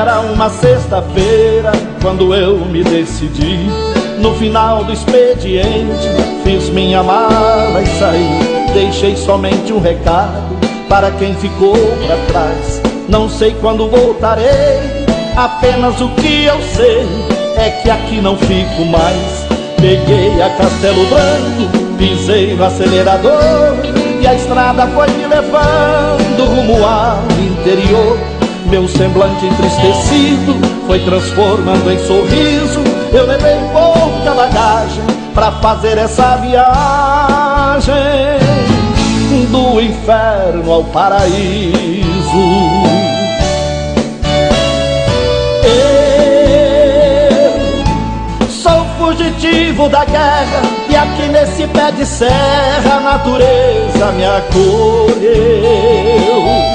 Era uma sexta-feira quando eu me decidi. No final do expediente fiz minha mala e saí. Deixei somente um recado para quem ficou pra trás. Não sei quando voltarei, apenas o que eu sei é que aqui não fico mais. Peguei a Castelo Branco, pisei no acelerador e a estrada foi me levando rumo ao interior. Meu semblante entristecido foi transformando em sorriso. Eu levei pouca bagagem pra fazer essa viagem do inferno ao paraíso. Eu sou fugitivo da guerra e aqui nesse pé de serra a natureza me acolheu.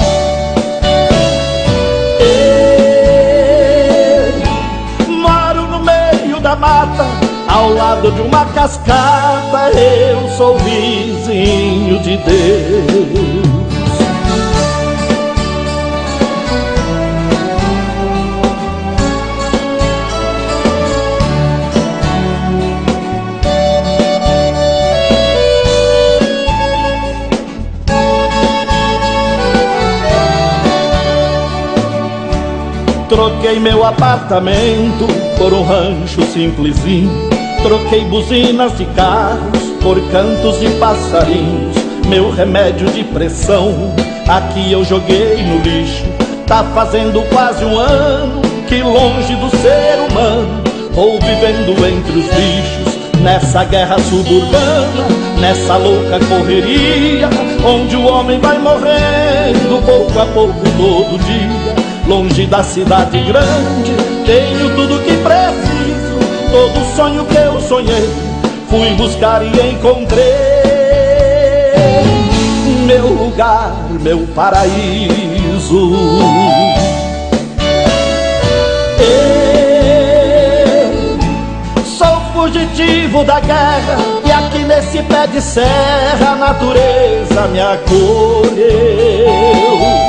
Mata, ao lado de uma cascata, eu sou vizinho de Deus. Troquei meu apartamento por um rancho simplesinho. Troquei buzinas de carros por cantos de passarinhos. Meu remédio de pressão aqui eu joguei no lixo. Tá fazendo quase um ano que longe do ser humano vou vivendo entre os bichos. Nessa guerra suburbana, nessa louca correria, onde o homem vai morrendo pouco a pouco todo dia. Longe da cidade grande, tenho tudo que preciso. Todo sonho que eu sonhei, fui buscar e encontrei meu lugar, meu paraíso. Eu sou fugitivo da guerra e aqui nesse pé de serra a natureza me acolheu.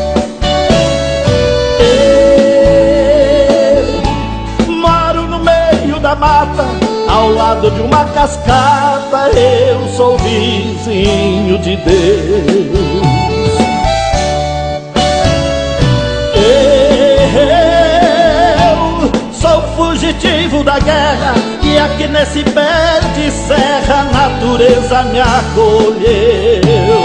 Mata, ao lado de uma cascata, eu sou vizinho de Deus. Eu sou fugitivo da guerra e aqui nesse pé de serra a natureza me acolheu.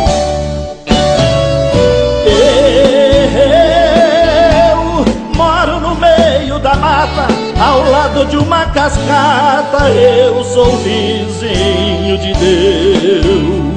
Eu moro no meio da mata, ao lado de uma cascata, eu sou vizinho de Deus.